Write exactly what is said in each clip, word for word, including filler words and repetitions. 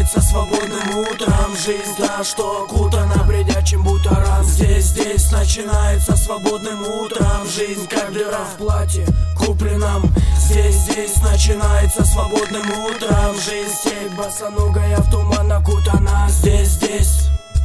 начинается свободным утром. Жизнь та, что окутана бредячим бутаром. Здесь, здесь начинается свободным утром. Жизнь как дыра в платье купленном. Здесь, здесь начинается свободным утром. Жизнь степь босоногая в туман окутана. Здесь, здесь,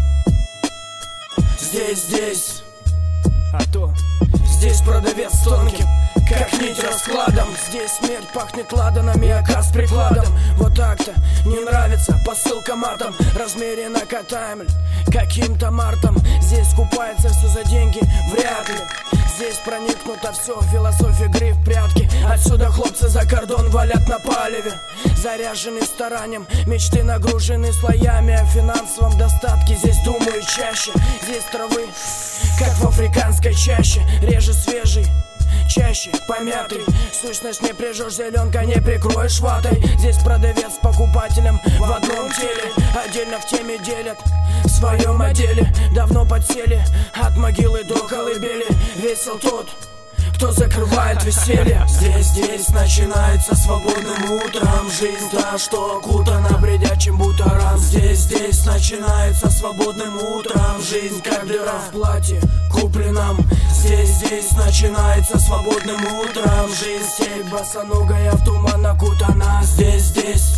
здесь, здесь. А то здесь продавец тонким, как нить раскладом. Здесь смерть пахнет ладанами, ока с прикладом. Вот так-то не нравится посылка матом. Размеренно катаем каким-то мартом. Здесь купается все за деньги, вряд ли. Здесь проникнуто все в философии игры в прятки. Отсюда хлопцы за кордон валят на палеве, заряжены старанием, мечты нагружены слоями. О финансовом достатке здесь думаю чаще. Здесь травы, как в африканской чаще, реже свежий, чаще помятый. Сущность не прижжешь, зеленка не прикроешь ватой. Здесь продавец с покупателем в одном теле. Отдельно в теме делят в своем отделе. Давно подсели от могилы до колыбели. Весел тот, кто закрывает веселье. Здесь, здесь начинается свободным утром. Жизнь та, что окутана бредячим бутаром. Здесь, здесь начинается свободным утром. Жизнь как дыра в платье купленном. Здесь, здесь начинается свободным утром. Жизнь степь босоногая в туман окутана. Здесь, здесь,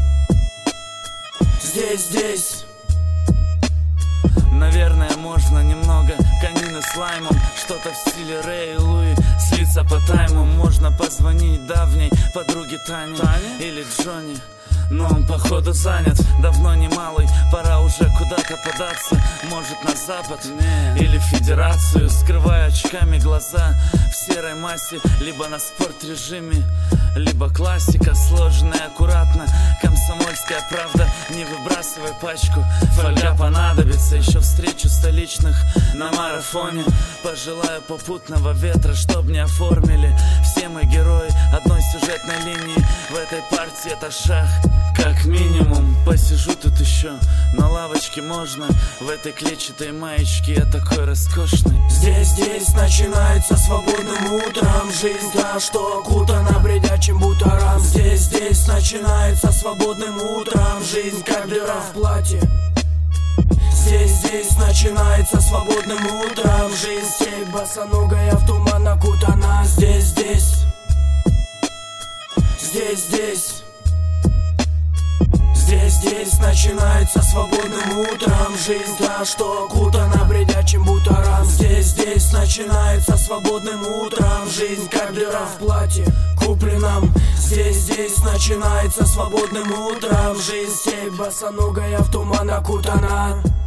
здесь, здесь. Наверное, можно немного конины с лаймом. Что-то в стиле Рэй и Луи, слиться по тайму. Можно позвонить давней подруге Тане, Тане? Или Джонни, но он походу занят, давно не малый. Пора уже куда-то податься, может на запад Не. Или в федерацию, скрывая очками глаза. В серой массе, либо на спорт-режиме, либо классика, сложенная аккуратно. Комсомольская правда, не выбрасывай пачку. Фольга понадобится, еще встречу столичных на марафоне. Пожелаю попутного ветра, чтоб не оформили. Все мы герои одной сюжетной линии. В этой партии это шах, как минимум. Посижу тут еще на лавочке можно. В этой клетчатой маечке я такой роскошный. Здесь, здесь начинается свободным утром. Жизнь та, что окутана бредячим бутаром. Здесь, здесь начинается свободным утром. Жизнь как дыра в платье. Здесь, здесь начинается свободным утром. Жизнь степь босоногая в туман окутана. Здесь, здесь, здесь, здесь. Здесь, здесь начинается свободным утром. Жизнь та, что окутана бредячим бутаром. Здесь, здесь начинается свободным утром. Жизнь как дыра в платье купленном. Здесь, здесь начинается свободным утром. Жизнь степь босоногая в туман окутана.